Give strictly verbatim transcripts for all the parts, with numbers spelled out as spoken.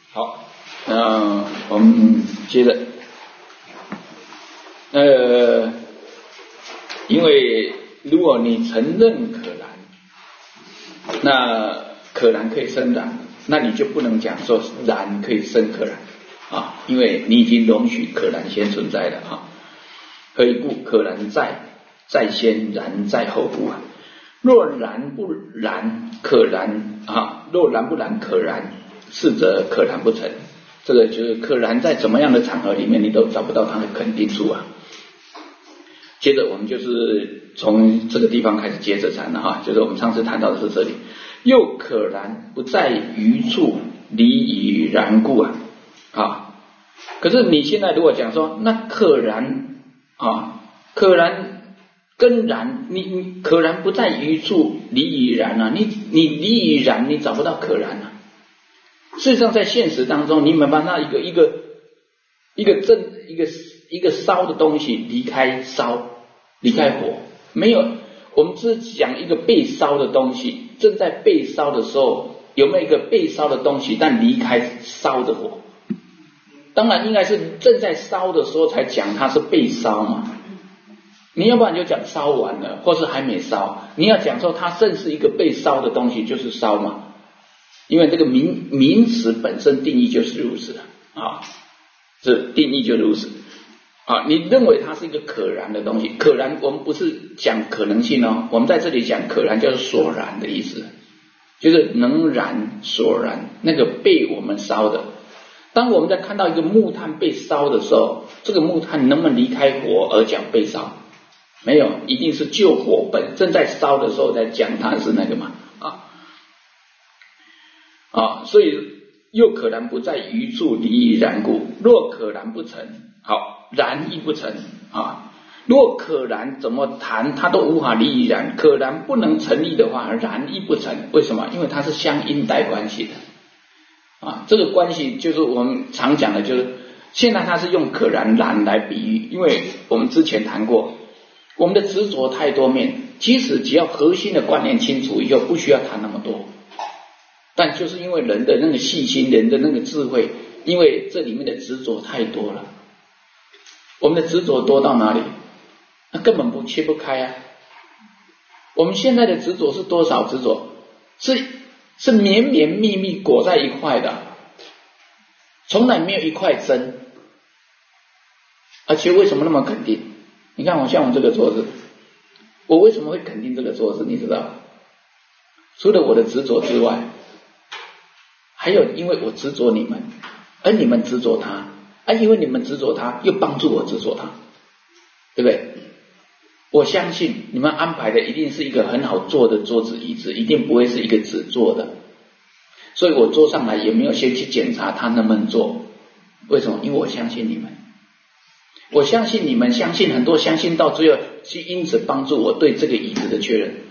好，那我们接着，呃，因为如果你承认可燃，那可燃可以生燃，那你就不能讲说燃可以生可燃啊，因为你已经容许可燃先存在了啊。何以故？可燃在，在先，燃在后故啊。若燃不燃，可燃啊；若燃不燃，可燃，是则可燃不成。这个就是可燃在怎么样的场合里面，你都找不到它的肯定处啊。接着我们就是从这个地方开始接着谈了哈，就是我们上次谈到的是这里。又可燃不在于处，离以燃故啊啊。可是你现在如果讲说，那可燃啊，可燃跟燃，你你可燃不在于处，离以燃啊，你你离以燃，你找不到可燃啊。事实上，在现实当中，你没办法一个一个一个正一个一个烧的东西离开烧，离开火，没有。我们只讲一个被烧的东西，正在被烧的时候，有没有一个被烧的东西，但离开烧的火？当然应该是正在烧的时候才讲它是被烧嘛。你要不然就讲烧完了，或是还没烧。你要讲说它正是一个被烧的东西，就是烧嘛。因为这个名名词本身定义就是如此的啊，这定义就如此啊。你认为它是一个可燃的东西，可燃我们不是讲可能性哦，我们在这里讲可燃就是所燃的意思，就是能燃所燃，那个被我们烧的。当我们在看到一个木炭被烧的时候，这个木炭能不能离开火而讲被烧？没有，一定是就火本正在烧的时候在讲它是那个嘛啊。啊，所以又可燃不在于处，离以燃故。若可燃不成，好，燃亦不成啊。若可燃怎么谈它都无法离以燃，可燃不能成立的话，燃亦不成。为什么？因为它是相应带关系的啊。这个关系就是我们常讲的，就是现在它是用可燃燃来比喻，因为我们之前谈过，我们的执着太多面，其实只要核心的观念清楚以后，不需要谈那么多。但就是因为人的那个细心，人的那个智慧，因为这里面的执着太多了，我们的执着多到哪里？那根本不切不开啊。我们现在的执着是多少执着？是是绵绵密密裹在一块的，从来没有一块真。而且为什么那么肯定？你看我像我这个桌子，我为什么会肯定这个桌子？你知道？除了我的执着之外，还有因为我执着你们，而你们执着他，而因为你们执着他，又帮助我执着他，对不对？我相信你们安排的一定是一个很好坐的桌子椅子，一定不会是一个纸做的，所以我坐上来也没有先去检查他能不能坐。为什么？因为我相信你们，我相信你们，相信很多，相信到最后去因此帮助我对这个椅子的确认。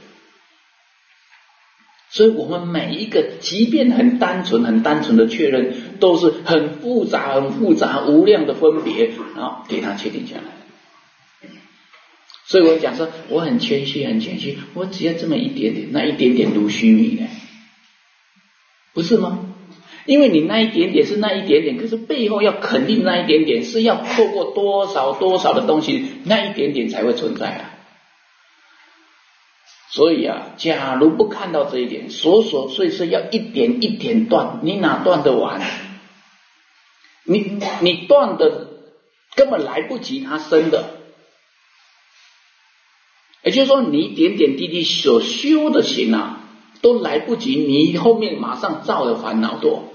所以我们每一个即便很单纯很单纯的确认，都是很复杂很复杂无量的分别，然后给它确定下来。所以我讲说我很谦虚很谦虚，我只要这么一点点，那一点点如须弥呢，不是吗？因为你那一点点是那一点点，可是背后要肯定那一点点是要透过多少多少的东西，那一点点才会存在啊。所以啊，假如不看到这一点，琐琐碎碎要一点一点断，你哪断得完？你你断的根本来不及它生的。也就是说，你点点滴滴所修的行啊，都来不及，你后面马上造的烦恼多。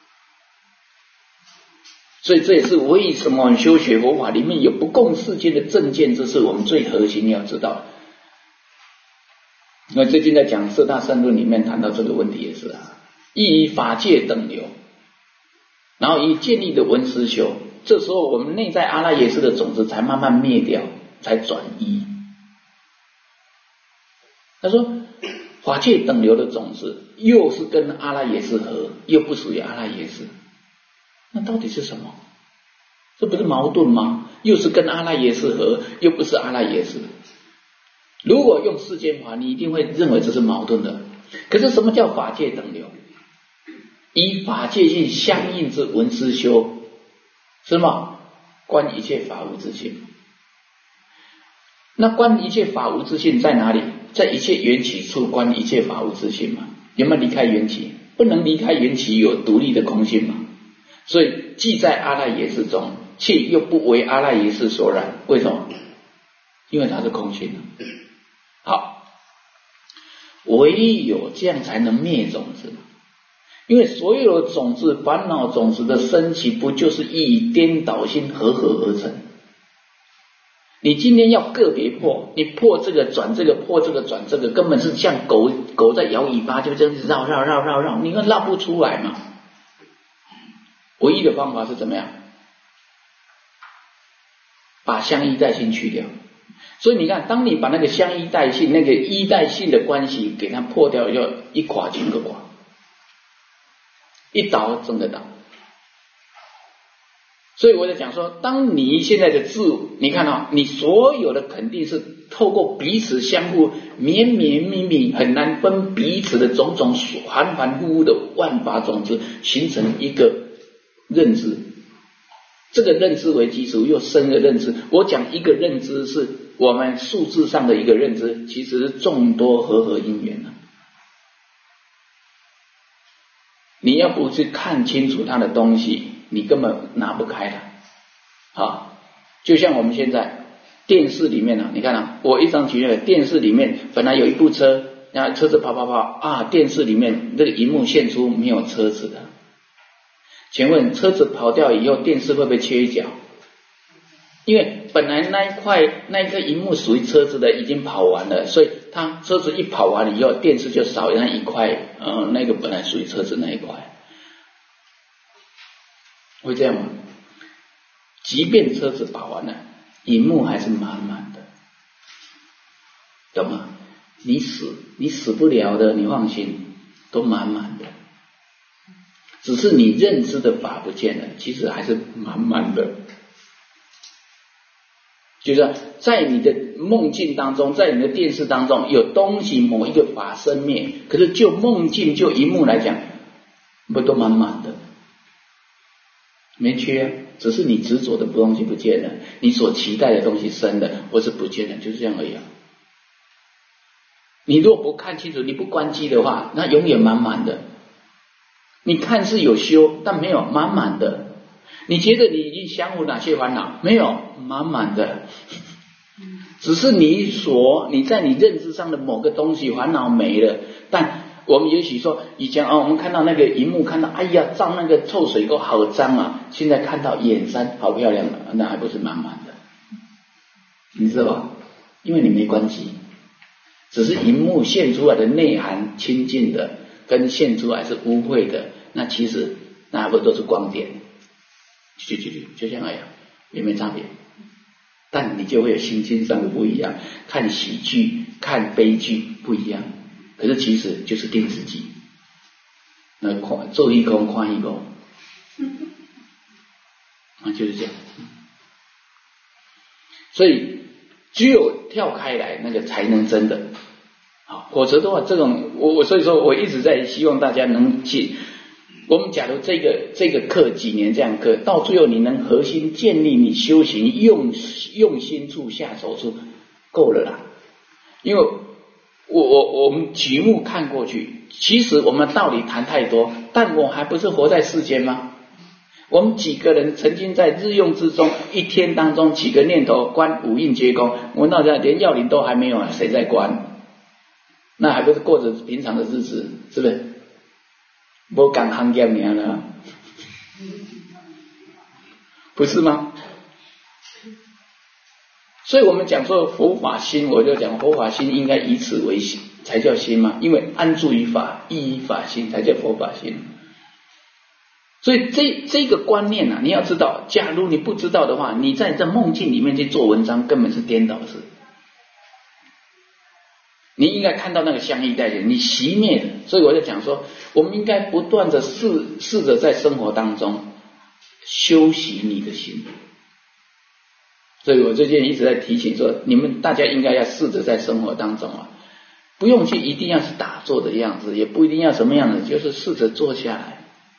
所以这也是为什么我们修学佛法里面有不共世间的正见，这是我们最核心要知道的。因为最近在讲四大圣论里面谈到这个问题也是啊，以法界等流，然后以建立的文思修，这时候我们内在阿赖耶识的种子才慢慢灭掉，才转移。他说法界等流的种子又是跟阿赖耶识合，又不属于阿赖耶识，那到底是什么？这不是矛盾吗？又是跟阿赖耶识合，又不是阿赖耶识。如果用世间法，你一定会认为这是矛盾的。可是什么叫法界等流？ 以法界性相应之闻思修，是吗？观一切法无自性。那观一切法无自性在哪里？在一切缘起处观一切法无自性嘛？有没有离开缘起？不能离开缘起，有独立的空性嘛？所以既在阿赖耶识中，且又不为阿赖耶识所染。为什么？因为它是空性。好，唯有这样才能灭种子。因为所有的种子、烦恼种子的升起，不就是以颠倒心合合而成？你今天要个别破，你破这个转这个，破这个转这个，根本是像狗狗在摇尾巴，就这样子绕绕绕绕绕，你看绕不出来嘛。唯一的方法是怎么样？把相依带性去掉。所以你看，当你把那个相依带性、那个依带性的关系给它破掉，要一垮整个垮，一倒整个倒。所以我在讲说，当你现在的自我，你看啊，你所有的肯定是透过彼此相互绵绵密密，很难分彼此的种种含含糊糊的万法种子，形成一个认知。这个认知为基础，又生的认知。我讲一个认知是我们数字上的一个认知，其实是众多和合因缘啊。你要不去看清楚它的东西，你根本拿不开它。啊，就像我们现在电视里面啊，你看啊，我一张举例，电视里面本来有一部车，然后车子跑跑跑啊，电视里面这个荧幕现出没有车子的。请问车子跑掉以后，电视会不会切一角？因为本来那一块那一颗荧幕属于车子的已经跑完了，所以它车子一跑完了以后，电视就少那一块，呃，那个本来属于车子那一块，会这样吗？即便车子跑完了，荧幕还是满满的，懂吗？你死你死不了的，你放心，都满满的。只是你认知的法不见了，其实还是满满的。就是在你的梦境当中，在你的电视当中，有东西某一个法生灭，可是就梦境就一幕来讲，不都满满的，没缺啊，只是你执着的东西不见了，你所期待的东西生了或是不见了，就是这样而已啊。你如果不看清楚，你不关机的话，那永远满满的。你看是有修，但没有满满的。你觉得你已经降服哪些烦恼？没有，满满的。只是你所你在你认知上的某个东西烦恼没了，但我们也许说以前啊，我们看到那个荧幕，看到哎呀，脏那个臭水沟好脏啊，现在看到眼山好漂亮啊，那还不是满满的？你知道吧？因为你没关机，只是荧幕现出来的内涵清净的，跟现出来是污秽的，那其实那还不都是光点，就就就就像那样，也没差别。但你就会有心境上的不一样，看喜剧看悲剧不一样，可是其实就是电视机，那做一空看一空，啊，就是这样。所以只有跳开来，那个才能真的好，否则的话，这种我我所以说我一直在希望大家能去。我们假如这个这个课几年这样课，到最后你能核心建立你修行用用心处下手处，够了啦。因为我我我们局目看过去，其实我们道理谈太多，但我还不是活在世间吗？我们几个人曾经在日用之中，一天当中几个念头观五蕴皆空，我到这连要领都还没有，谁在观？那还不是过着平常的日子，是不是？不敢行业名了，不是吗？所以我们讲说佛法心，我就讲佛法心应该以此为心，才叫心嘛。因为安住于法，依于法心，才叫佛法心。所以这这个观念啊，你要知道，假如你不知道的话，你在这梦境里面去做文章，根本是颠倒的事。你应该看到那个相依带性，你熄灭了。所以我就讲说，我们应该不断的试试着在生活当中修习你的心。所以我最近一直在提醒说，你们大家应该要试着在生活当中啊，不用去一定要是打坐的样子，也不一定要什么样子，就是试着坐下来，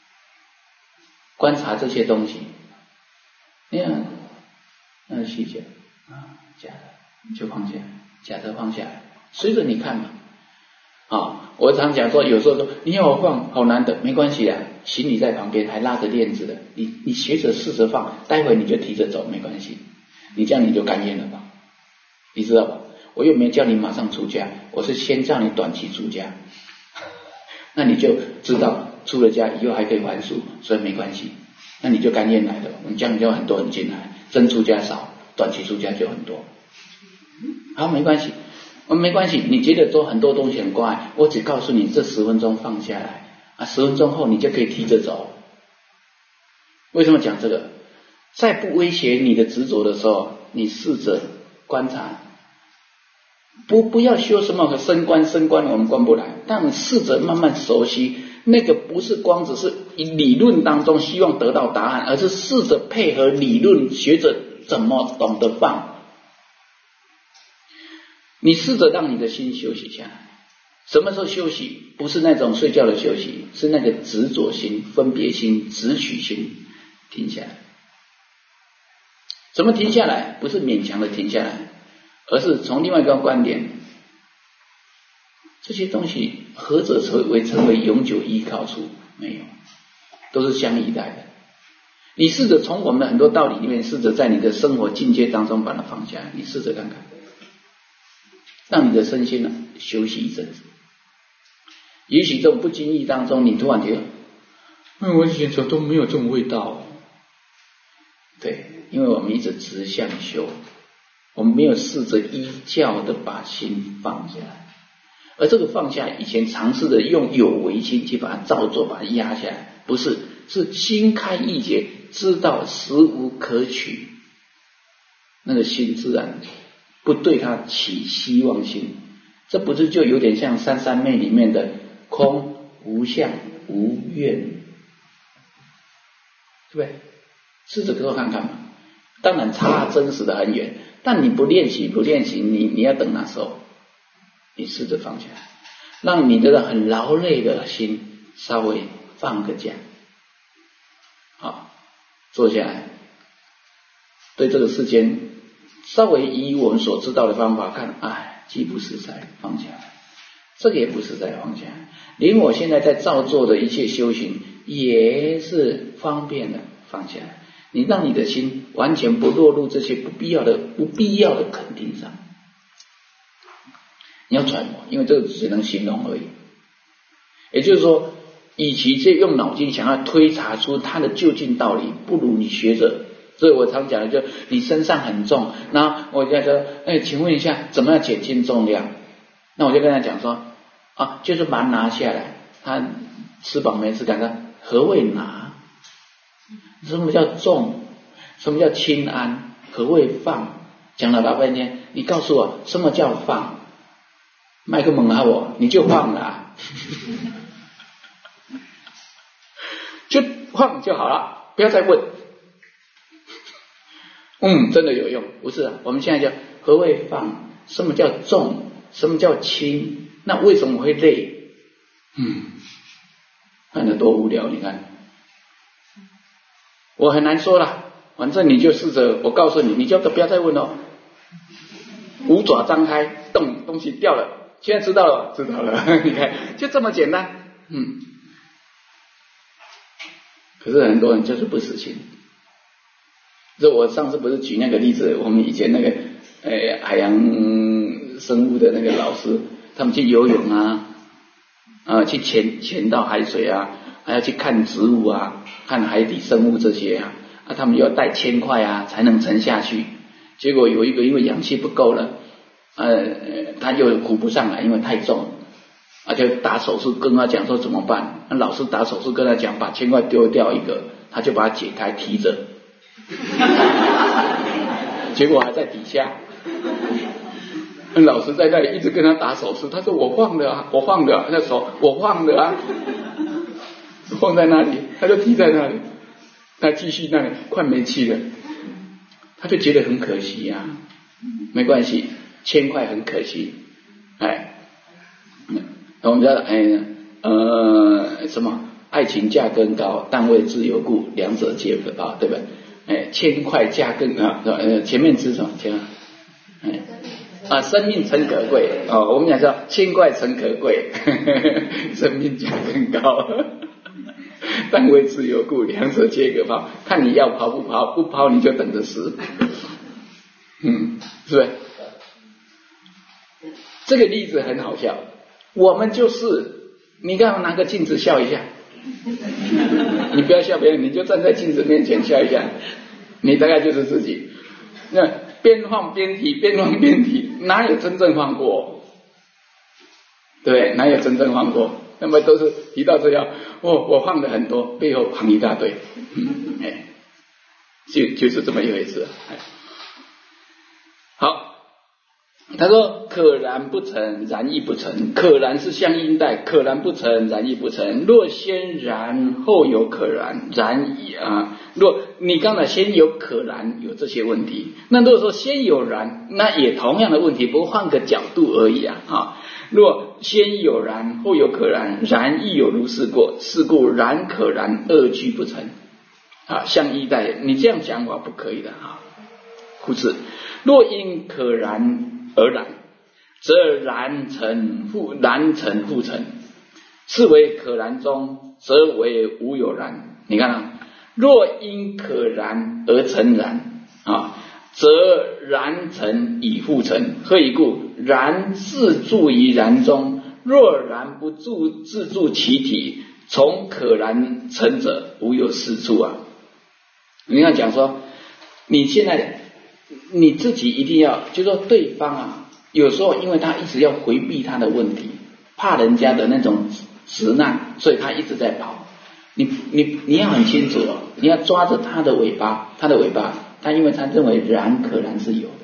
观察这些东西，那样那是虚假啊，假的就放下，假的放下来，随着你看嘛。啊，我常讲说，有时候说你要我放，好难的，没关系啊，行李在旁边还拉着链子的，你你学着试着放，待会你就提着走，没关系，你这样你就甘愿了吧？你知道吧？我又没叫你马上出家，我是先叫你短期出家，那你就知道出了家以后还可以还俗，所以没关系，那你就甘愿来了，我们这样就很多人进来，真出家少，短期出家就很多，好，没关系。没关系，你觉得都很多东西很怪，我只告诉你这十分钟放下来啊，十分钟后你就可以提着走。为什么讲这个？在不威胁你的执着的时候，你试着观察，不不要修什么升观升观，我们观不来，但你试着慢慢熟悉，那个不是光只是理论当中希望得到答案，而是试着配合理论，学着怎么懂得放。你试着让你的心休息下来。什么时候休息？不是那种睡觉的休息，是那个执着心、分别心、执取心停下来。怎么停下来？不是勉强的停下来，而是从另外一个观点，这些东西何者成为成为永久依靠处？没有，都是相依赖的。你试着从我们的很多道理里面，试着在你的生活境界当中把它放下来，你试着看看。让你的身心呢休息一阵子，也许这种不经意当中，你突然觉得，嗯，我以前怎么都没有这种味道。对，因为我们一直直向修，我们没有试着依教的把心放下来，而这个放下，以前尝试的用有为心去把它照做，把它压下来，不是，是心开意解，知道实无可取，那个心自然不对他起希望心，这不是就有点像三三昧里面的空无相无愿，对不对？试着给我看看嘛。当然差真实的很远，但你不练习不练习，你你要等那时候，你试着放下来，让你的很劳累的心稍微放个假，好，坐下来，对这个世间稍微以我们所知道的方法看，哎，既不实在，放下来，这个也不实在，放下来，连我现在在照做的一切修行也是方便的，放下来，你让你的心完全不落入这些不必要的不必要的肯定上，你要揣摩，因为这个只能形容而已。也就是说，与其这用脑筋想要推查出它的究竟道理，不如你学着。所以我常讲的，就你身上很重，然后我就说，哎，请问一下，怎么样减轻重量？那我就跟他讲说，啊，就是把它拿下来。他吃饱没吃，感到何谓拿？什么叫重？什么叫轻安？何谓放？讲了老半天，你告诉我什么叫放？麦克蒙啊我，你就放了、啊，就放就好了，不要再问。嗯，真的有用，不是啊？我们现在叫何谓放？什么叫重？什么叫轻？那为什么会累？嗯，看得多无聊，你看，我很难说了。反正你就试着，我告诉你，你就不要再问了。五爪张开，动，东西掉了，现在知道了，知道了。你看，就这么简单。嗯，可是很多人就是不死心。这我上次不是举那个例子，我们以前那个呃海洋生物的那个老师，他们去游泳啊，啊去潜潜到海水啊，还要去看植物啊，看海底生物这些啊，啊他们要带铅块啊才能沉下去。结果有一个因为氧气不够了，呃他又浮不上来，因为太重，啊就打手势跟他讲说怎么办？那老师打手势跟他讲，把铅块丢掉一个，他就把它解开提着。结果还在底下，老师在那里一直跟他打手势，他说我放的啊，我放的、啊，那手我放的啊，放在那里，他就提在那里，他继续那里快没气了，他就觉得很可惜呀、啊，没关系，铅块很可惜，哎，我们叫哎呃什么爱情价更高，但为自由故，两者皆可啊，对不对？哎，千块价更啊，呃，前面是什么？前面，哎。啊，生命诚可贵哦，我们讲叫千块诚可贵，呵呵生命价更高，但为自由故，两者皆可抛。看你要抛不抛，不抛你就等着死。嗯，是不是？这个例子很好笑，我们就是你看拿个镜子笑一下，你不要笑别人，你就站在镜子面前笑一下，你大概就是自己。那边晃边提，边晃边提，哪有真正晃过？对不对？哪有真正晃过？那么都是提到这样，哦，我晃了很多，背后旁一大堆，嗯，哎，就就是这么一回事。哎，好，他说可然不成，然亦不成。可然是相应代，可然不成，然亦不成。若先然后有可然，然亦啊。若你刚才先有可然，有这些问题，那如果说先有然，那也同样的问题，不过换个角度而已啊。啊，若先有然后有可然，然亦有如是过，是故然可然二俱不成啊。相依代，你这样讲法不可以的啊。故此，若因可然而然，则然成复然成复成，是为可然中，则为无有然。你看啊。若因可然而成然啊，则然成以复成。何以故？然自住于然中，若然不住自住其体，从可然成者，无有是处啊。你要讲说，你现在你自己一定要，就说对方啊，有时候因为他一直要回避他的问题，怕人家的那种责难，所以他一直在跑。你你你要很清楚哦，你要抓着他的尾巴，他的尾巴，他因为他认为然可然是有的。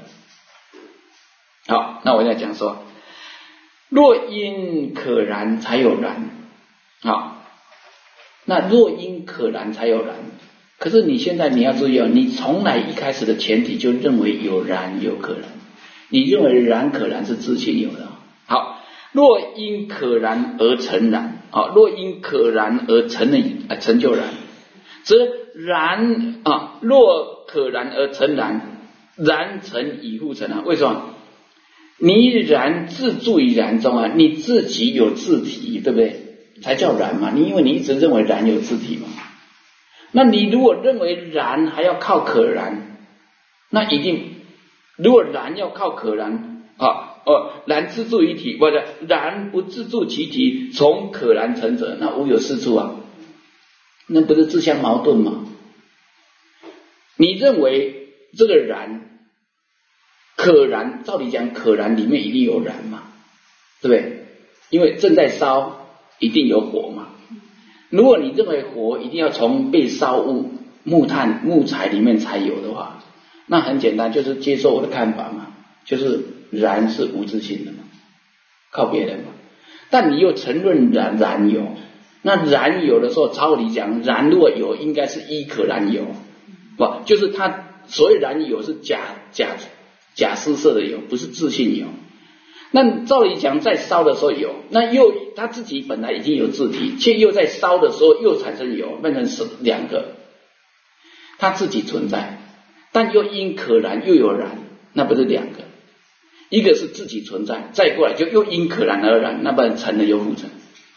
好，那我要讲说，若因可然才有然，好，那若因可然才有然，可是你现在你要注意哦，你从来一开始的前提就认为有然有可然，你认为然可然是自性有的。好，若因可然而成然。啊，若因可然而成了啊，成就然，则然啊，若可然而成然，然成以复成啊。为什么？你然自住于然中啊，你自己有自体，对不对？才叫然嘛。你因为你一直认为然有自体嘛，那你如果认为然还要靠可然，那一定如果然要靠可然啊。哦，然自住于体，或者然不自住其体，从可然成者，那无有是处啊，那不是自相矛盾吗？你认为这个然可然，照理讲可然里面一定有然嘛，对不对？因为正在烧，一定有火嘛。如果你认为火一定要从被烧物木炭木材里面才有的话，那很简单，就是接受我的看法嘛，就是然是无自性的嘛，靠别人嘛。但你又承认然然有，那然有的时候，照理讲，然若有，应该是依可然有，不，就是他所谓然有是假假假施设的有，不是自性有。那照理讲，在烧的时候有，那又他自己本来已经有自体，却又在烧的时候又产生有，变成是两个，他自己存在，但又因可然又有然，那不是两个。一个是自己存在，再过来就又因可然而然，那不然成了又复成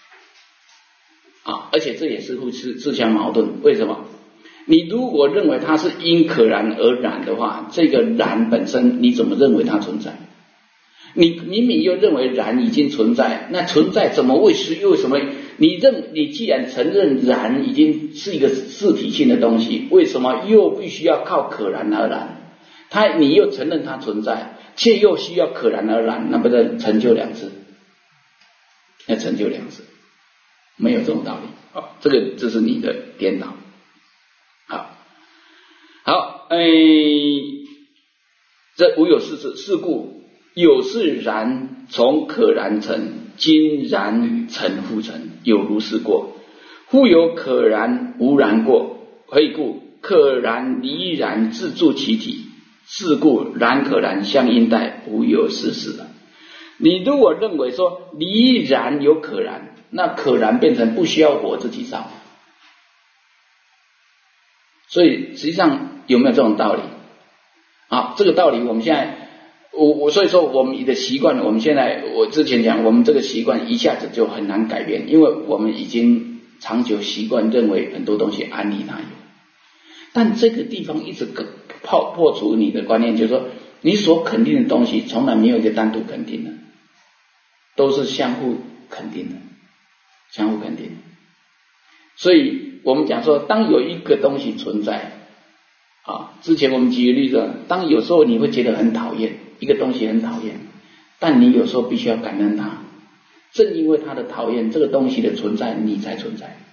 啊！而且这也是互自自相矛盾。为什么？你如果认为它是因可然而然的话，这个然本身你怎么认为它存在？你明明又认为然已经存在，那存在怎么会是又什么？你认你既然承认然已经是一个自体性的东西，为什么又必须要靠可然而然？它你又承认它存在，却又需要可然而然，那不是成就两次？要成就两次，没有这种道理。好，这个这是你的颠倒。好，好，哎，这无有是是是故有是然从可然成，今然成复成，有如是过。忽有可然无然过，何以故？可然离然自住其体，是故然可然相应代，无有是事了。你如果认为说离然有可然，那可然变成不需要火自己烧， 所以实际上有没有这种道理？啊，这个道理我们现在，我我所以说我们的习惯，我们现在我之前讲，我们这个习惯一下子就很难改变，因为我们已经长久习惯认为很多东西安利哪有。但这个地方一直破破除你的观念，就是说你所肯定的东西从来没有一个单独肯定的，都是相互肯定的，相互肯定的。所以我们讲说，当有一个东西存在啊，之前我们举个例子，当有时候你会觉得很讨厌一个东西，很讨厌，但你有时候必须要感恩它，正因为它的讨厌，这个东西的存在，你才存在。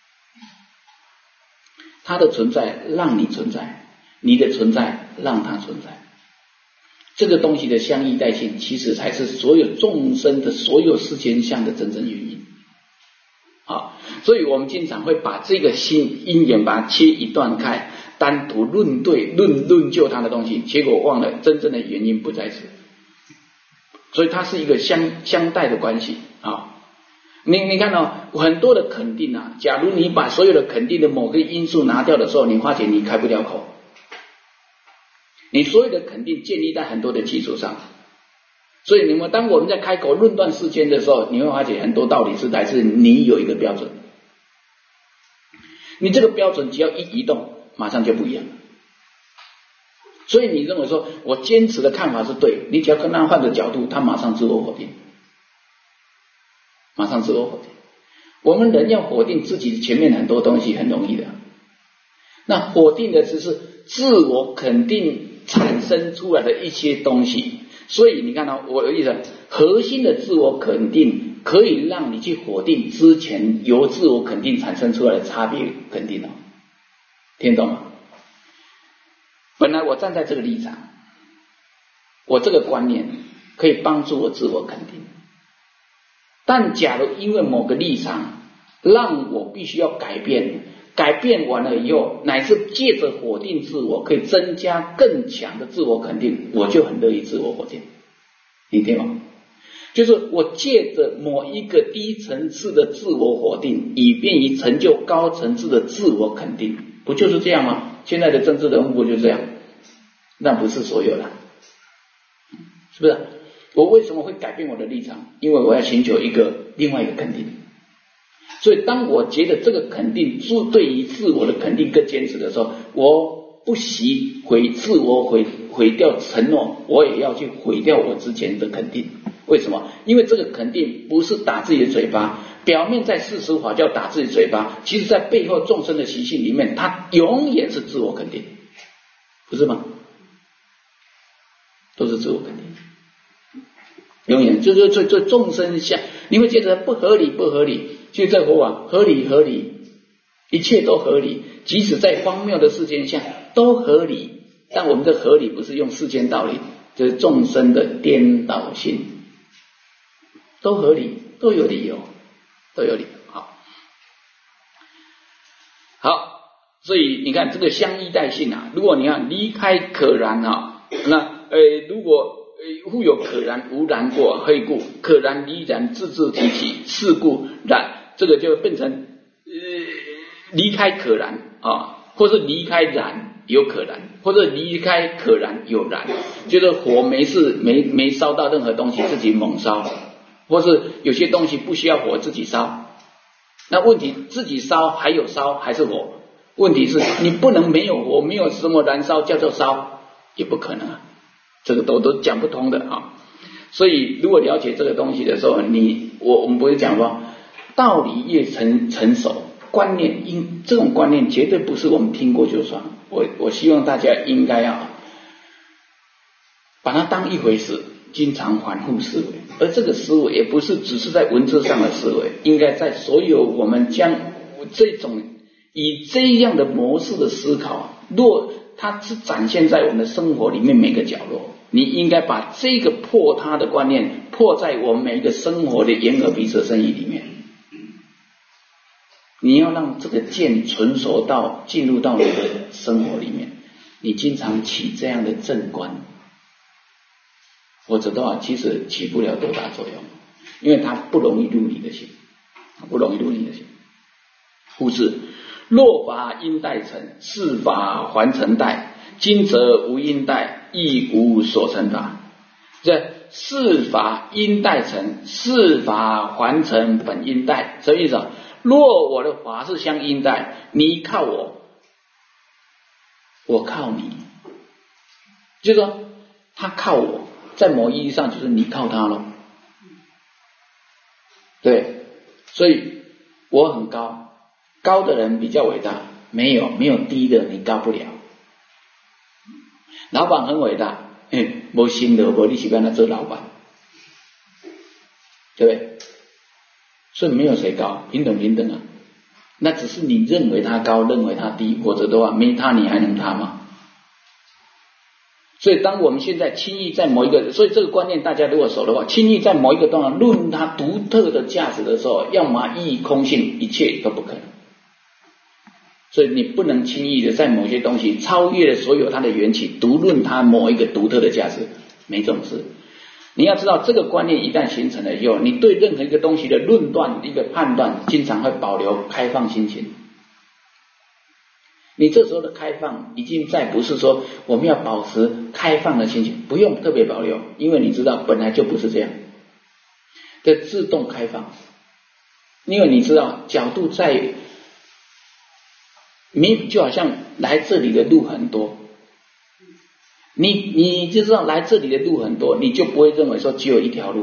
它的存在让你存在，你的存在让它存在。这个东西的相依代性，其实才是所有众生的所有世间相的真正原因。啊，所以我们经常会把这个心因缘把它切一段开，单独论对论论就它的东西，结果忘了真正的原因不在此。所以它是一个相相带的关系啊。你你看到、哦、很多的肯定啊，假如你把所有的肯定的某个因素拿掉的时候，你发现你开不了口。你所有的肯定建立在很多的基础上，所以你们当我们在开口论断世间的时候，你会发现很多道理是来自你有一个标准，你这个标准只要一移动，马上就不一样了。所以你认为说我坚持的看法是对，你只要跟他换个角度，他马上自我否定，马上自我否定。我们人要否定自己前面很多东西很容易的，那否定的只是自我肯定产生出来的一些东西。所以你看到、哦、我的意思，核心的自我肯定可以让你去否定之前由自我肯定产生出来的差别肯定哦，听懂吗？本来我站在这个立场，我这个观念可以帮助我自我肯定，但假如因为某个立场让我必须要改变，改变完了以后，乃至借着否定自我可以增加更强的自我肯定，我就很乐意自我否定。你听吗？就是我借着某一个低层次的自我否定，以便于成就高层次的自我肯定，不就是这样吗？现在的政治人物不就这样？那不是所有的，是不是？我为什么会改变我的立场？因为我要寻求一个另外一个肯定。所以当我觉得这个肯定对于自我的肯定更坚持的时候，我不惜毁自我毁毁掉承诺，我也要去毁掉我之前的肯定。为什么？因为这个肯定不是打自己的嘴巴，表面在世俗法叫打自己嘴巴，其实在背后众生的习性里面，它永远是自我肯定，不是吗？都是自我肯定，永远就是这这众生相，你会觉得不合理不合理，其实这佛法合理合理，一切都合理，即使在荒谬的世间下都合理。但我们的合理不是用世间道理，就是众生的颠倒性，都合理，都有理由，都有理由。好，好，所以你看这个相依代性啊，如果你看离开可然啊，那呃如果呃复有可然无然过，何以故？可然离然自自体体，是故然，这个就变成呃离开可然啊，或是离开然有可然，或者离开可然有然，就是火没事没没烧到任何东西自己猛烧，或是有些东西不需要火自己烧。那问题自己烧还有烧还是火？问题是你不能没有火没有什么燃烧叫做烧，也不可能啊，这个都都讲不通的啊。所以如果了解这个东西的时候，你我我们不是讲说道理越成成熟，观念因这种观念绝对不是我们听过就算。我我希望大家应该啊把它当一回事，经常反复思维，而这个思维也不是只是在文字上的思维，应该在所有我们将这种以这样的模式的思考，若它是展现在我们的生活里面每个角落，你应该把这个破它的观念破在我们每一个生活的眼耳鼻舌身意里面。你要让这个剑纯熟到进入到你的生活里面，你经常起这样的正观，否则的话其实起不了多大作用，因为它不容易入你的心，不容易入你的心。故此若法应待成，是法还成待。今则无应待，亦无所成法。这是法应待成，是法还成本应待。什么意思啊？若我的法是相应待，你靠我，我靠你，就是说他靠我，在某意义上就是你靠他咯。对，所以我很高，高的人比较伟大，没有没有低的你高不了。老板很伟大，哎，没心的，没你习惯他做老板，对不对？所以没有谁高，平等平等啊。那只是你认为他高，认为他低，否则的话，没他你还能他吗？所以当我们现在轻易在某一个，所以这个观念大家如果熟的话，轻易在某一个东西论它独特的价值的时候，要么意义空性，一切都不可能。所以你不能轻易的在某些东西超越了所有它的缘起，独论它某一个独特的价值，没这种事。你要知道，这个观念一旦形成了以后，你对任何一个东西的论断、一个判断，经常会保留开放心情。你这时候的开放，已经再不是说我们要保持开放的心情，不用特别保留，因为你知道本来就不是这样的自动开放。因为你知道角度在。你就好像来这里的路很多，你你就知道来这里的路很多，你就不会认为说只有一条路。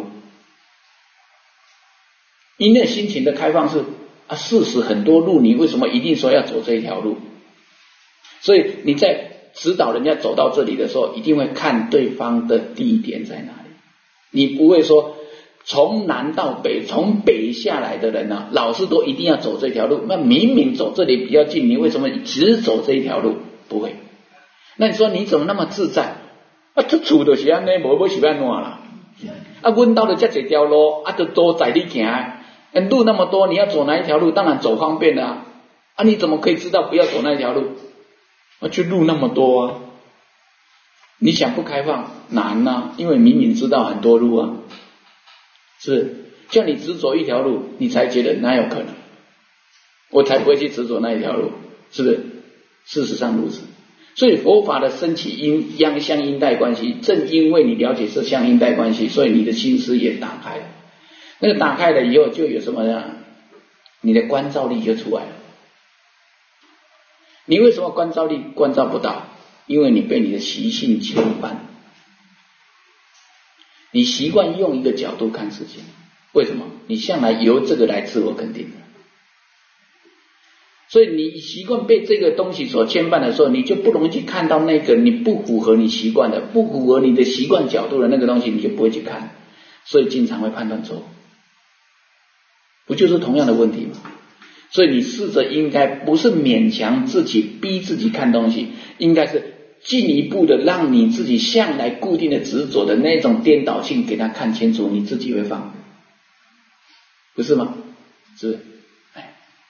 因为心情的开放是啊，事实很多路，你为什么一定说要走这一条路？所以你在指导人家走到这里的时候，一定会看对方的地点在哪里，你不会说从南到北，从北下来的人啊，老是都一定要走这条路。那明明走这里比较近，你为什么只走这一条路？不会。那你说你怎么那么自在？啊，这处的是安尼，无要是安怎啦？啊，阮到了这几条路，啊，就都载你行。路那么多，你要走哪一条路？当然走方便了啊。啊，你怎么可以知道不要走那一条路？啊，就路那么多啊。你想不开放难啊，因为明明知道很多路啊。是叫你只走一条路，你才觉得哪有可能？我才不会去执着那一条路，是不是？事实上如此。所以佛法的升起因央相应带关系，正因为你了解是相应带关系，所以你的心思也打开了。那个打开了以后，就有什么呢？你的关照力就出来了。你为什么关照力关照不到？因为你被你的习性牵绊。你习惯用一个角度看事情，为什么？你向来由这个来自我肯定的，所以你习惯被这个东西所牵绊的时候，你就不容易去看到那个你不符合你习惯的、不符合你的习惯角度的那个东西，你就不会去看，所以经常会判断错误，不就是同样的问题吗？所以你试着应该不是勉强自己逼自己看东西，应该是进一步的让你自己向来固定的执着的那种颠倒性给他看清楚，你自己会放，不是吗？是不是？哎，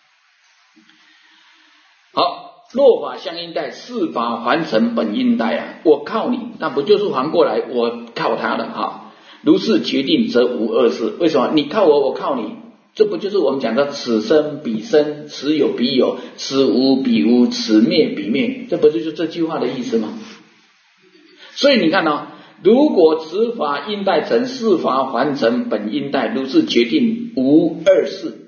好，若法相应待，是法还成本应待啊！我靠你，那不就是还过来我靠他了哈？如是决定，则无二事。为什么？你靠我，我靠你，这不就是我们讲的此生彼生，此有彼有，此无彼无，此灭彼灭，这不就是这句话的意思吗？所以你看哦，如果此法应待成，是法还成本应待，如是决定，无二事。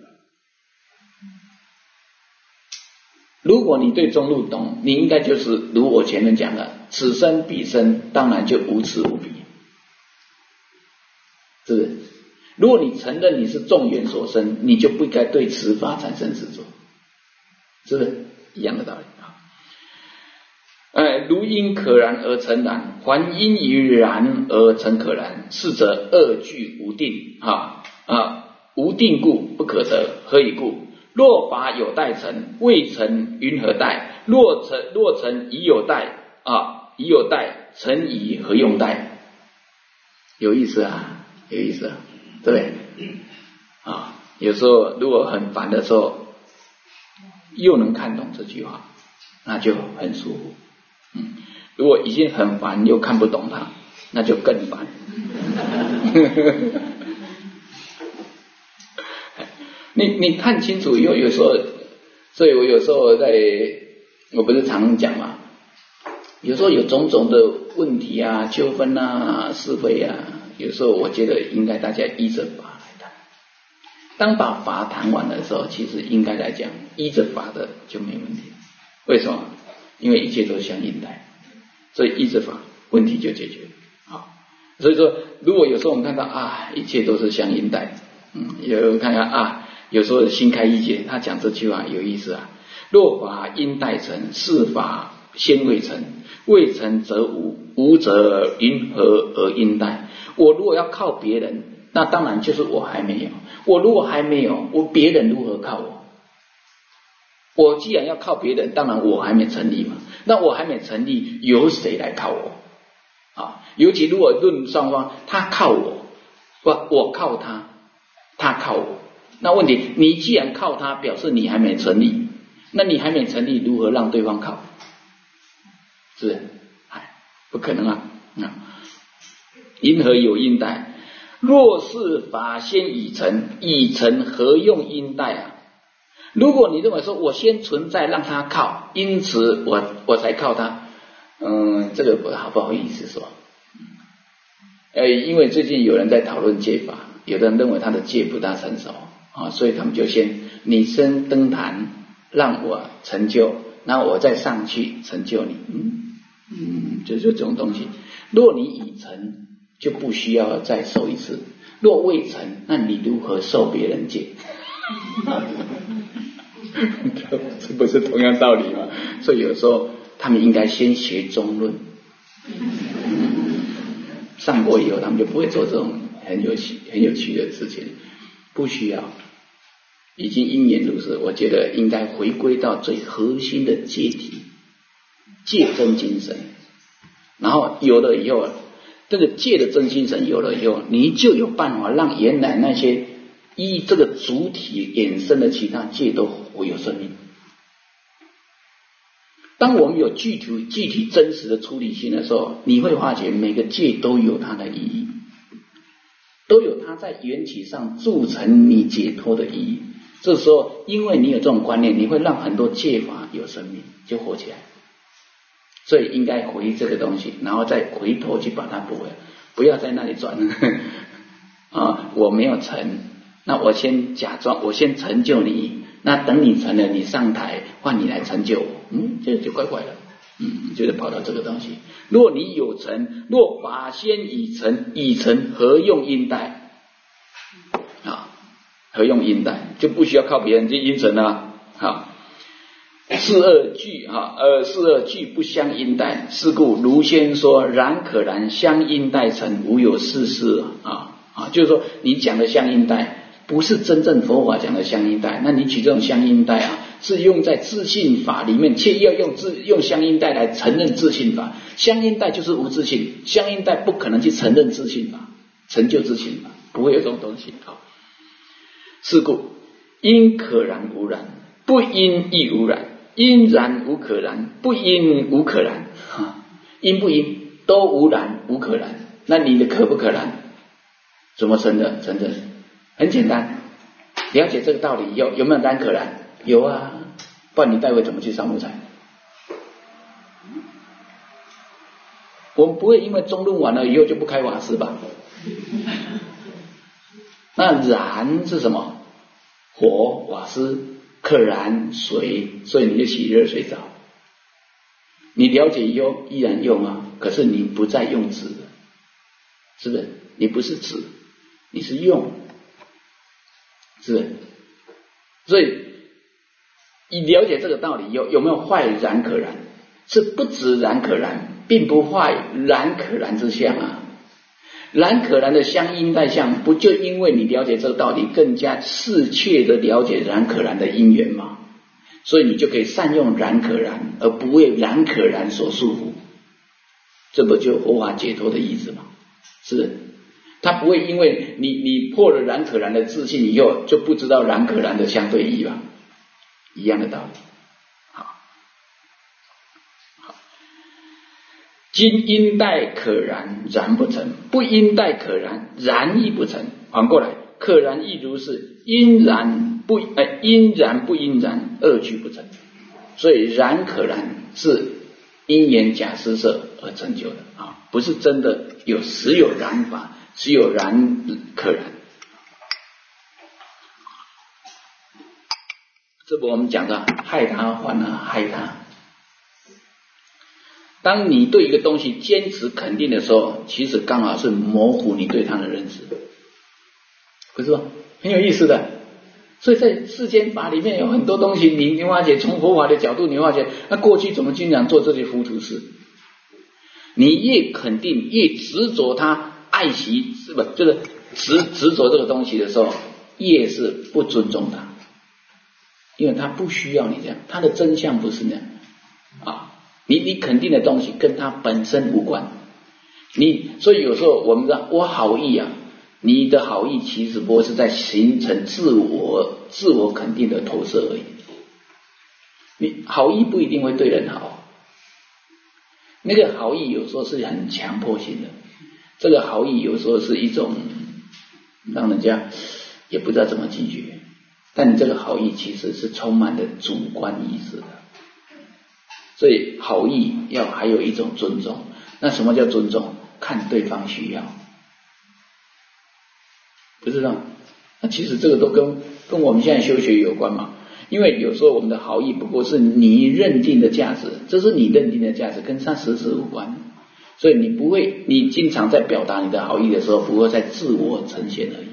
如果你对中路懂，你应该就是如我前面讲的，此生彼生，当然就无此无彼，是不是？如果你承认你是众缘所生，你就不应该对此法产生执着，是不是一样的道理啊？哎，如因可然而成然，还因于然而成可然，是则二俱无定啊啊！无定故不可得，何以故？若法有待成，未成云何待？若成若成已有待啊，已有待，成已何用待？有意思啊，有意思啊，对不对？啊，有时候如果很烦的时候，又能看懂这句话，那就很舒服。嗯，如果已经很烦又看不懂它，那就更烦。你你看清楚以后，有时候所以我有时候在，我不是常讲嘛，有时候有种种的问题啊、纠纷啊、是非啊，有时候我觉得应该大家依着法来谈。当把法谈完的时候，其实应该来讲，依着法的就没问题。为什么？因为一切都相应带，所以依着法，问题就解决。好，所以说，如果有时候我们看到啊，一切都是相应带，嗯，有看看啊，有时候心开意解，他讲这句话有意思啊。若法因待成，是法先未成，未成则无，无则因何而因待？我如果要靠别人，那当然就是我还没有。我如果还没有，我别人如何靠我？我既然要靠别人，当然我还没成立嘛。那我还没成立，由谁来靠我？啊，尤其如果论双方，他靠我，不，我靠他，他靠我。那问题，你既然靠他，表示你还没成立，那你还没成立，如何让对方靠？是不是？哎，不可能啊！啊，因何有因待？若是法先已成，已成何用因待啊？如果你认为说我先存在让他靠，因此我我才靠他，嗯，这个不好不好意思说。呃，因为最近有人在讨论戒法，有的人认为他的戒不大成熟啊，所以他们就先你先登坛让我成就，然后我再上去成就你。嗯嗯，就就这种东西。若你已成，就不需要再受一次；若未成，那你如何受别人戒？这不是同样道理吗？所以有时候他们应该先学中论，上过以后他们就不会做这种很有趣很有趣的事情，不需要。已经因缘如是，我觉得应该回归到最核心的戒体，戒真精神。然后有了以后，这个戒的真精神有了以后，你就有办法让原来那些依这个主体衍生的其他戒都活有生命。当我们有具体具体真实的处理性的时候，你会发觉每个戒都有它的意义，都有它在缘起上铸成你解脱的意义。这时候因为你有这种观念，你会让很多戒法有生命，就活起来。所以应该回这个东西，然后再回头去把它补回来，不要在那里转啊！我没有成，那我先假装，我先成就你，那等你成了，你上台换你来成就我，嗯，这就怪怪的，嗯，就是跑到这个东西。若你有成，若法先已成，已成何用因待啊？何用因待？就不需要靠别人去因成了啊。是二俱啊，呃，是二俱不相因待，是故如先说，然可然相因待成，无有是事啊啊，就是说你讲的相因待，不是真正佛法讲的相因待，那你取这种相因待啊，是用在自性法里面，却要用自用相因待来承认自性法，相因待就是无自性，相因待不可能去承认自性法，成就自性法，不会有这种东西啊。是故因可然无然，不因亦无然。因然无可然，不因无可然，因不因都无然无可然，那你的可不可然？怎么成的？成的很简单，了解这个道理以后，有没有然可然？有啊，不然你待会怎么去烧木材？我们不会因为中论完了以后就不开瓦斯吧？那然是什么？火、瓦斯。可然水，所以你就洗热水澡。你了解以后依然用啊，可是你不再用纸了，是不是？你不是纸，你是用，是不是？所以你了解这个道理以后，有没有坏然可然？是不止然可然，并不坏然可然之相啊。然可然的相因待相，不就因为你了解这个道理，更加适切的了解然可然的因缘吗？所以你就可以善用然可然，而不为然可然所束缚。这不就佛法解脱的意思吗？是，他不会因为你你破了然可然的自信以后，就不知道然可然的相对义吧？一样的道理。今因待可然，然不成；不因待可然，然亦不成。反过来，可然亦如是，因然不呃因然不因然，二俱不成。所以然可然是因缘假施设而成就的啊，不是真的有实有然法，只有然可然。这不我们讲的害他患他害他。当你对一个东西坚持肯定的时候，其实刚好是模糊你对它的认识，不是吧？很有意思的。所以在世间法里面有很多东西，你你发觉从佛法的角度，你发觉那过去怎么经常做这些糊涂事？你越肯定，越执着它，爱惜是吧？就是执执着这个东西的时候，越是不尊重它，因为它不需要你这样，它的真相不是那样啊。你你肯定的东西跟它本身无关，你所以有时候我们说我好意啊，你的好意其实不过是在形成自我自我肯定的投射而已。你好意不一定会对人好，那个好意有时候是很强迫性的，这个好意有时候是一种让人家也不知道怎么拒绝，但你这个好意其实是充满了主观意识的。所以好意要还有一种尊重。那什么叫尊重？看对方需要，不知道？那其实这个都跟跟我们现在修学有关嘛。因为有时候我们的好意不过是你认定的价值，这是你认定的价值，跟它实质无关。所以你不会，你经常在表达你的好意的时候，不过在自我呈现而已，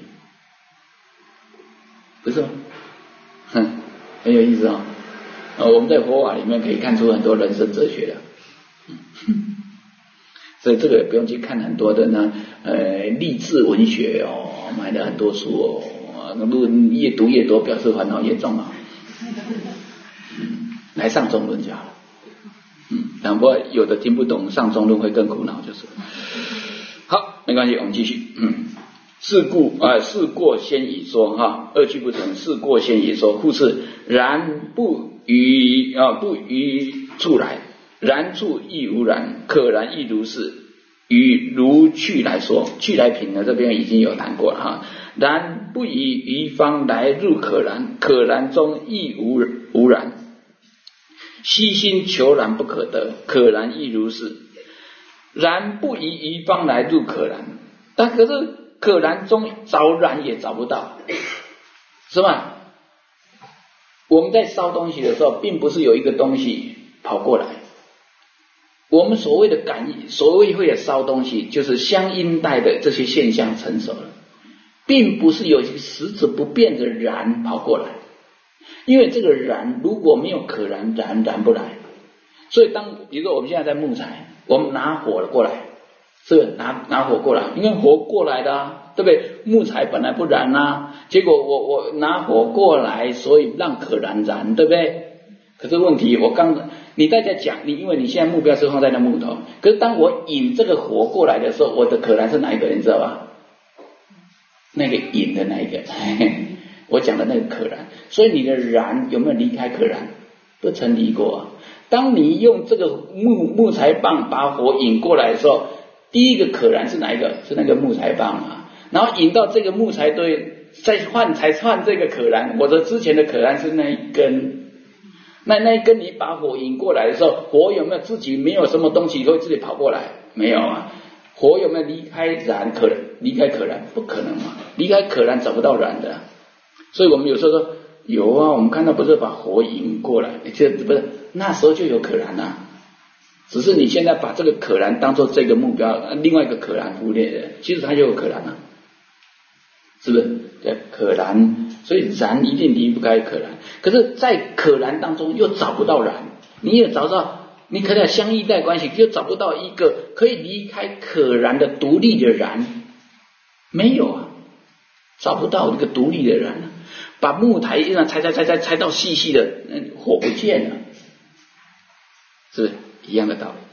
不是吗？哼，很有意思啊、哦呃！我们在佛法里面可以看出很多人生哲学的，嗯、所以这个也不用去看很多的呢，呃，励志文学哦，买了很多书哦，那不越读越多，表示烦恼越重啊。嗯，来上中论就好了。嗯，但不过有的听不懂上中论会更苦恼，就是。好，没关系，我们继续。嗯。是故啊、呃，是过先已说哈，二俱不成，是过先已说。故是然不于啊不于处来，然处亦无然，可然亦如是。与如去来说，去来品呢这边已经有谈过了哈。然不以于方来入可然，可然中亦无无然。悉心求然不可得，可然亦如是。然不以于方来入可然，但可是。可然中找然也找不到，是吧？我们在烧东西的时候，并不是有一个东西跑过来。我们所谓的感应，所谓会烧东西，就是相应带的这些现象成熟了，并不是有一个实质不变的然跑过来。因为这个然如果没有可然，然然不来。所以当比如说我们现在在木材，我们拿火了过来。是不是拿拿火过来？因为火过来的啊，对不对？木材本来不燃啊，结果我我拿火过来，所以让可燃燃，对不对？可是问题，我刚你大家讲，你因为你现在目标是放在那木头，可是当我引这个火过来的时候，我的可燃是哪一个？你知道吧？那个引的那一个，我讲的那个可燃。所以你的燃有没有离开可燃？不曾离过啊。当你用这个木木材棒把火引过来的时候，第一个可燃是哪一个？是那个木材棒啊，然后引到这个木材堆，再换才换这个可燃。我的之前的可燃是那一根，那那一根你把火引过来的时候，火有没有自己没有什么东西会自己跑过来？没有啊。火有没有离开燃？可离开可燃不可能嘛，离开可燃找不到燃的、啊。所以我们有时候说有啊，我们看到不是把火引过来，这不是那时候就有可燃啊。只是你现在把这个可燃当做这个目标，另外一个可燃忽略的，其实它就有可燃了、啊，是不是？对，可燃，所以燃一定离不开可燃。可是，在可燃当中又找不到燃，你也找到，你可能相依带关系，就找不到一个可以离开可燃的独立的燃，没有啊，找不到一个独立的燃、啊。把木材一样拆拆拆拆拆到细细的，嗯，火不见了，是不是？一样的道理。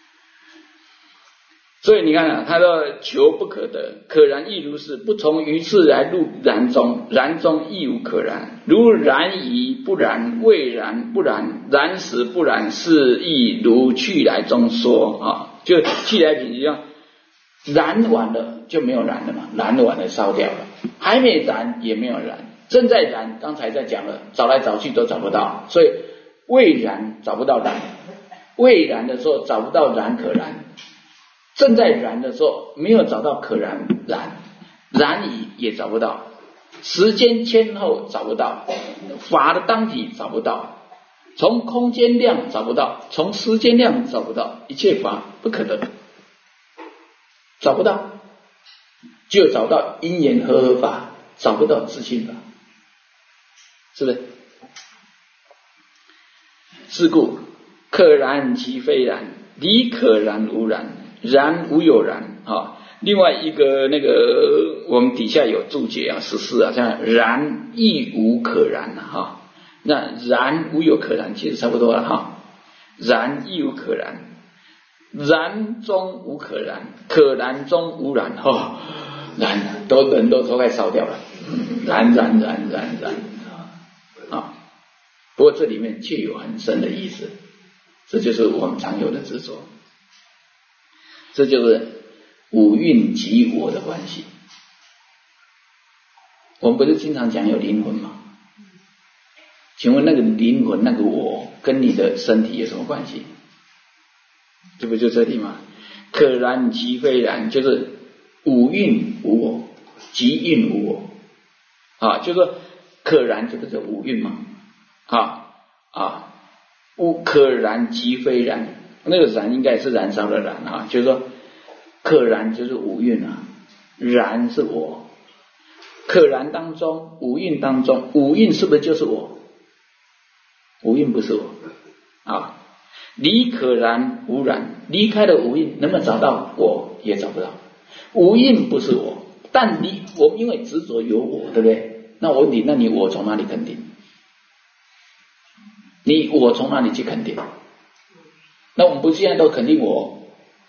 所以你看啊，他说求不可得，可然亦如是，不从于次来入然中，然中亦无可然。如然疑不然，未然不然，然时不然，是亦如去来中说啊，就去来品一样，燃完了就没有燃了嘛，燃完了烧掉了，还没燃也没有燃， 正在燃，刚才在讲了，找来找去都找不到，所以未燃找不到燃，未燃的时候找不到燃可燃，正在燃的时候没有找到可燃燃，燃已也找不到，时间前后找不到，法的当体找不到，从空间量找不到，从时间量找不到，一切法不可得，找不到，只有找到因缘和合法，找不到自性法，是不是？是故可燃其非燃，离可燃无燃，燃无有燃啊。另外一个那个我们底下有注解啊，十四啊，像燃亦无可燃啊哈，那燃无有可燃，其实差不多了哈。燃亦无可燃，燃中无可燃，可燃中无燃哈，燃都人都都快烧掉了，燃燃燃燃燃啊。不过这里面却有很深的意思，这就是我们常有的执着，这就是五蕴及我的关系。我们不是经常讲有灵魂吗？请问那个灵魂那个我跟你的身体有什么关系？这不就这里吗？可燃即非燃，就是五蕴无我，即蕴无我啊，就是说可燃，这个叫五蕴嘛啊啊，无可燃即非燃，那个燃应该是燃烧的燃啊，就是说可燃就是五蕴啊，燃是我，可燃当中五蕴当中，五蕴是不是就是我？五蕴不是我啊，离可燃无燃，离开了五蕴，能不能找到我？也找不到。五蕴不是我，但离我因为执着有我，对不对？那我问你，那你我从哪里肯定？你我从哪里去肯定？那我们不是现在都肯定我？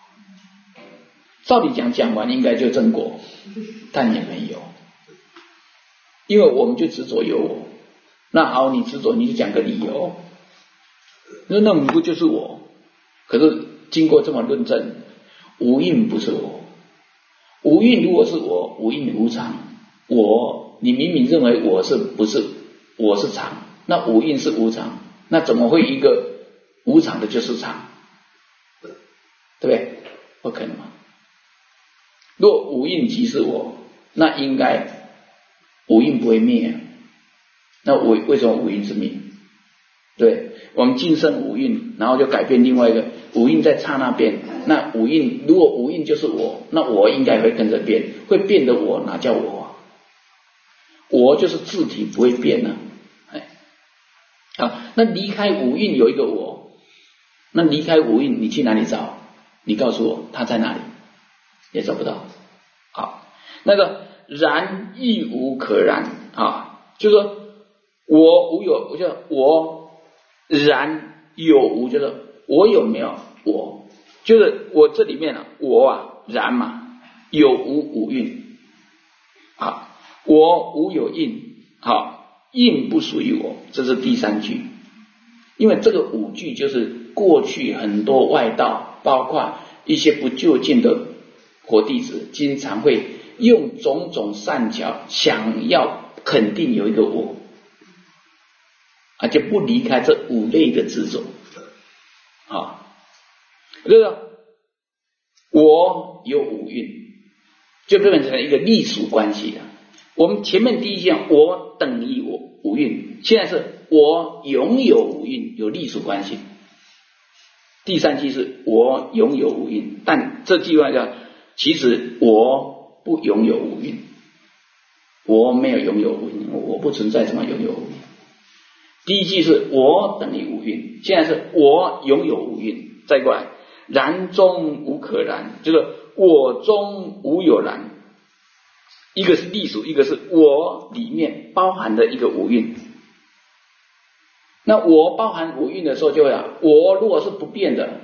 照理讲讲完应该就正果，但也没有，因为我们就执着有我。那好，你执着你就讲个理由，那那不就是我？可是经过这么论证，无印不是我，无印如果是我，无印无常，我你明明认为我是不是我是常，那无印是无常，那怎么会一个无常的就是常？对不对？不可能嘛。若无印即是我，那应该无印不会灭，那为为什么五蕴是灭？对，我们今生五蕴，然后就改变另外一个五蕴在刹那变，那五蕴如果五蕴就是我，那我应该会跟着变，会变的我哪叫我啊？我就是自体不会变呢、啊。哎，好，那离开五蕴有一个我，那离开五蕴你去哪里找？你告诉我它在哪里？也找不到。好，那个燃亦无可燃啊，就是说我无有，我就我燃有无，就是我有没有我，就是我这里面啊，我啊燃嘛，有无五蕴啊，我无有印，好，印不属于我，这是第三句。因为这个五句就是过去很多外道，包括一些不究竟的佛弟子，经常会用种种善巧，想要肯定有一个我，而且不离开这五类的执着啊。这个我有五蕴，就变成了一个隶属关系了。我们前面第一项我等于我五蕴，现在是我拥有五蕴，有隶属关系。第三句是我拥有五蕴，但这句话叫其实我不拥有五蕴，我没有拥有五蕴，我不存在什么拥有五蕴。第一句是我等于五蕴，现在是我拥有五蕴，再过来燃中无可燃，就是我中无有燃，一个是隶属，一个是我里面包含的一个五蕴。那我包含五蕴的时候就会啊，我如果是不变的，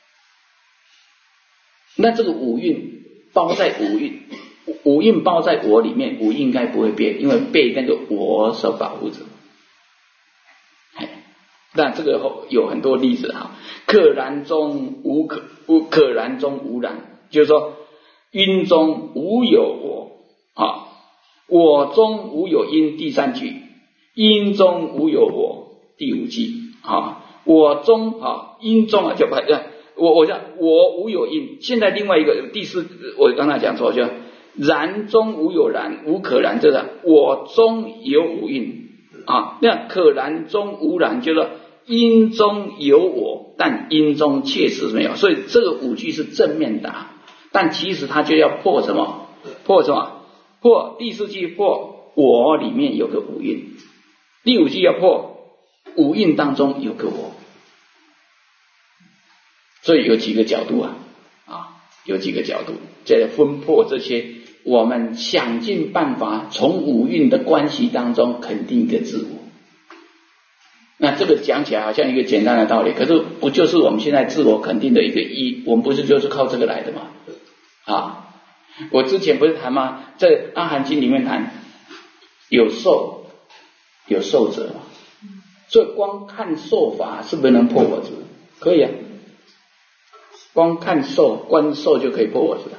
那这个五蕴包在五蕴，五蕴包在我里面，五蕴应该不会变，因为被那个我所保护着。那这个有很多例子哈，可燃中无可无可燃中无燃，就是说因中无有我啊， 我中无有因第三句，因中无有我第五句啊，我中啊因中啊就不我我讲我无有因，现在另外一个第四，我刚才讲错就然中无有然，无可然，就是我中有无因啊，那可然中无然，就是因中有我，但因中确实没有，所以这个五句是正面答，但其实它就要破什么？破什么？破第四句破我里面有个无因，第五句要破无因当中有个我，所以有几个角度啊啊，有几个角度在分破这些，我们想尽办法从五蕴的关系当中肯定一个自我。那这个讲起来好像一个简单的道理，可是不就是我们现在自我肯定的一个一，我们不是就是靠这个来的吗？啊，我之前不是谈吗？在《阿含经》里面谈有受有受者嘛，所以光看受法是不是能破我执？可以啊，光看受观受就可以破我执了。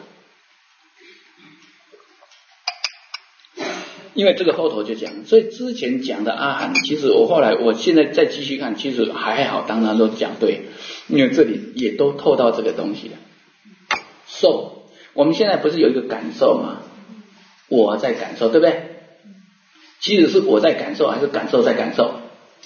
因为这个后头就讲，所以之前讲的阿含，其实我后来我现在再继续看，其实还好，当然都讲对，因为这里也都透到这个东西了。受，我们现在不是有一个感受吗？我在感受，对不对？其实是我在感受，还是感受在感受？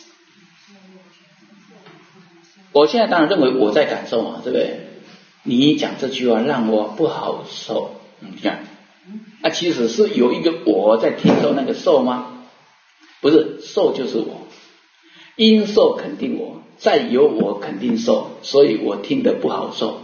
我现在当然认为我在感受嘛，对不对？你讲这句话让我不好受，你看。啊，其实是有一个我在听受那个受吗？不是，受就是我，因受肯定我，再有我肯定受，所以我听得不好受。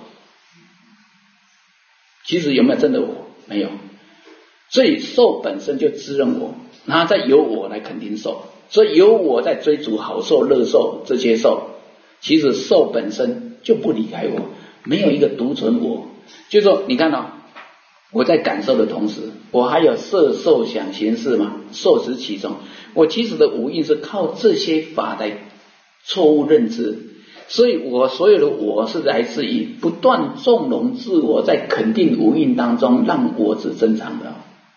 其实有没有真的我？没有，所以受本身就自认我，然后再由我来肯定受，所以由我在追逐好受、乐受这些受，其实受本身就不离开我，没有一个独存我。就是说，你看到、哦。我在感受的同时，我还有色受想行识嘛，受执其中。我其实的无印是靠这些法来错误认知，所以我所有的我是来自于不断纵容自我在肯定无印当中让我执增长的。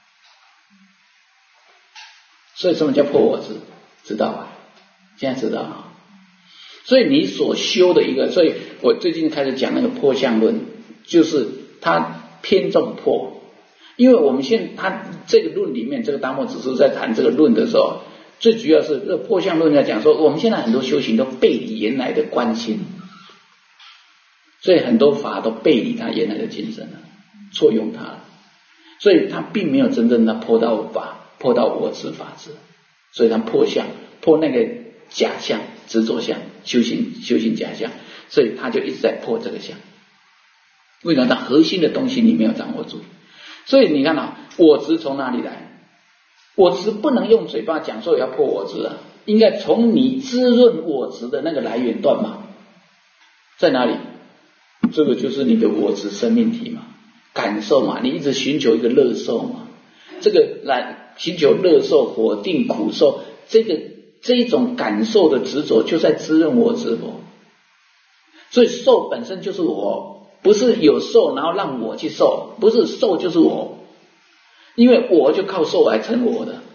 所以什么叫破我执？知道吧？现在知道啊。所以你所修的一个，所以我最近开始讲那个破相论，就是它偏重破，因为我们现在他这个论里面，这个达摩只是在谈这个论的时候，最主要是这破相论在讲说，我们现在很多修行都背离原来的观心，所以很多法都背离他原来的精神了，错用它了，所以他并没有真正的破到法，破到我执法执，所以他破相，破那个假象、执着相，修行修行假象，所以他就一直在破这个相。为什么？它核心的东西你没有掌握住，所以你看啊，我执从哪里来？我执不能用嘴巴讲说要破我执啊，应该从你滋润我执的那个来源断嘛，在哪里？这个就是你的我执生命体嘛，感受嘛，你一直寻求一个乐受嘛，这个来寻求乐受、火定、苦受，这个这种感受的执着就在滋润我执我，所以受本身就是我。不是有受然后让我去受，不是受就是我，因为我就靠受来成我的，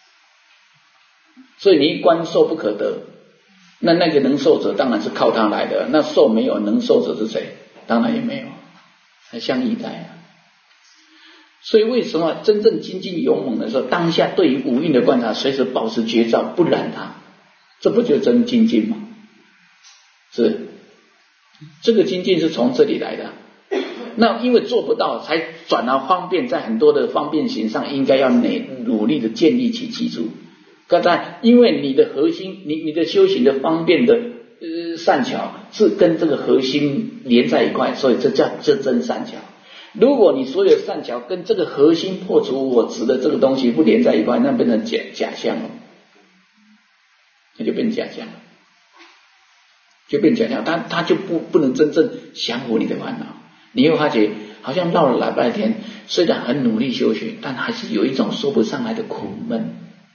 所以你一观受不可得，那那个能受者当然是靠他来的，那受没有，能受者是谁？当然也没有，还相依在啊。所以为什么真正精进勇猛的时候，当下对于五蕴的观察随时保持觉照，不染它，这不就真精进吗？是这个精进是从这里来的，那因为做不到，才转而方便，在很多的方便行上，应该要努力的建立起基础。刚才因为你的核心，你你的修行的方便的呃善巧是跟这个核心连在一块，所以这叫这真善巧。如果你所有善巧跟这个核心破除我执的这个东西不连在一块，那变成假假象了，那就变假象了。就变假象，他他就不不能真正降服你的烦恼。你会发觉，好像绕了老半天，虽然很努力修学，但还是有一种说不上来的苦闷，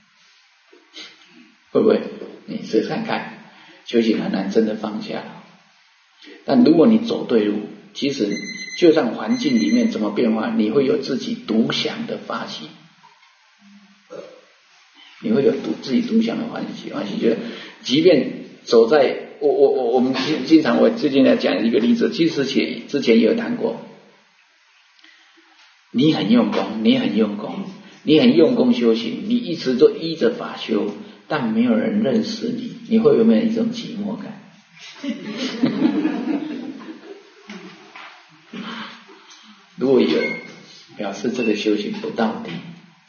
会不会？你试试看看，修行很难真的放下。但如果你走对路，其实就算环境里面怎么变化，你会有自己独享的发起。 你会有独自己独享的欢喜欢喜，觉得即便走在我我我我们经经常我最近在讲一个例子，其实前之前也有谈过，你很用功，你很用功，你很用功修行，你一直都依着法修，但没有人认识你，你会有没有一种寂寞感？如果有，表示这个修行不到底。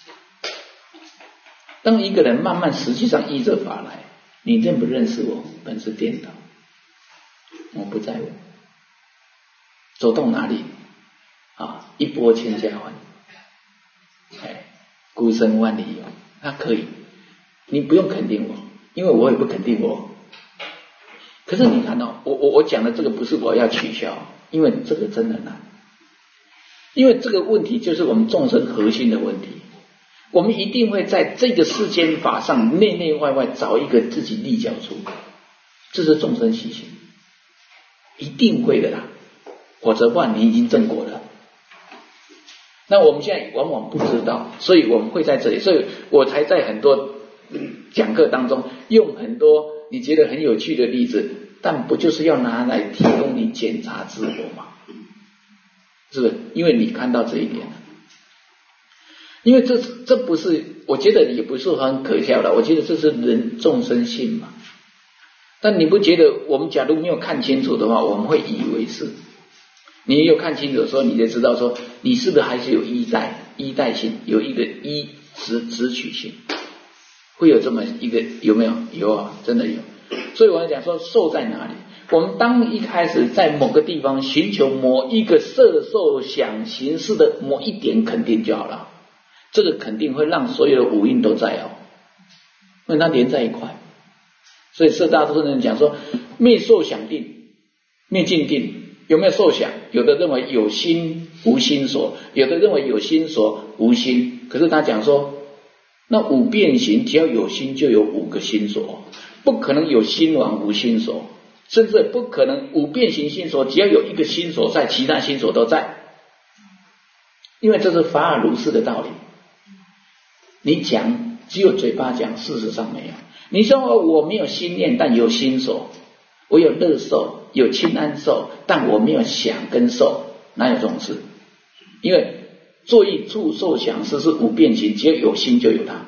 当一个人慢慢实际上依着法来，你认不认识我？本是颠倒，我不在我，走到哪里啊，一波千家欢，哎，孤身万里游，那可以，你不用肯定我，因为我也不肯定我。可是你看到、哦、我我我讲的这个不是我要取消，因为这个真的难，因为这个问题就是我们众生核心的问题。我们一定会在这个世间法上内内外外找一个自己立脚处，这是众生习性，一定会的啦，否则不然你已经正果了。那我们现在往往不知道，所以我们会在这里，所以我才在很多讲课当中用很多你觉得很有趣的例子，但不就是要拿来提供你检查自我吗？是不是？因为你看到这一点了。因为这这不是，我觉得也不是很可笑的，我觉得这是人众生性嘛。但你不觉得我们假如没有看清楚的话，我们会以为是。你有看清楚的时候，你就知道说，你是不是还是有依代依代性，有一个依直直取性，会有这么一个有没有？有啊，真的有。所以我要讲说，受在哪里？我们当一开始在某个地方寻求某一个色受想行识的某一点肯定就好了。这个肯定会让所有的五蕴都在哦，因为它连在一块。所以色大多数人讲说灭受想定，灭尽定，有没有受想？有的认为有心无心所，有的认为有心所无心。可是他讲说，那五变形只要有心就有五个心所，不可能有心王无心所，甚至不可能五变形心所只要有一个心所在，其他心所都在，因为这是法尔如是的道理。你讲只有嘴巴讲，事实上没有。你说我没有心念，但有心所，我有乐受，有清安受，但我没有想跟受，哪有这种事？因为作意触受想识是五变形，只要有心就有它。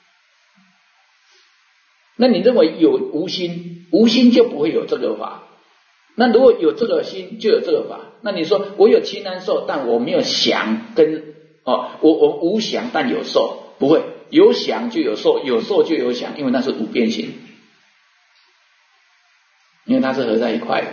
那你认为有无心？无心就不会有这个法。那如果有这个心，就有这个法。那你说我有清安受，但我没有想跟哦，我我无想但有受。不会，有想就有受，有受就有想，因为那是五变形，因为它是合在一块的。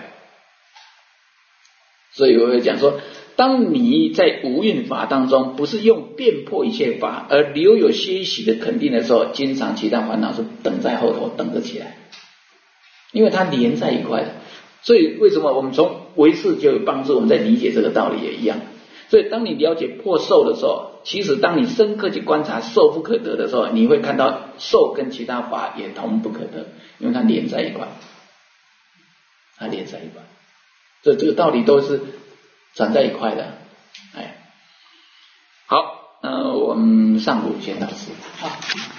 所以我会讲说，当你在五蕴法当中不是用遍破一切法而留有些许的肯定的时候，经常其他烦恼是等在后头等着起来，因为它连在一块的。所以为什么我们从唯识就有帮助我们在理解这个道理也一样。所以当你了解破受的时候，其实当你深刻去观察受不可得的时候，你会看到受跟其他法也同不可得，因为它连在一块，它连在一块，所以这个道理都是转在一块的。哎，好，那我们上午先到此。好。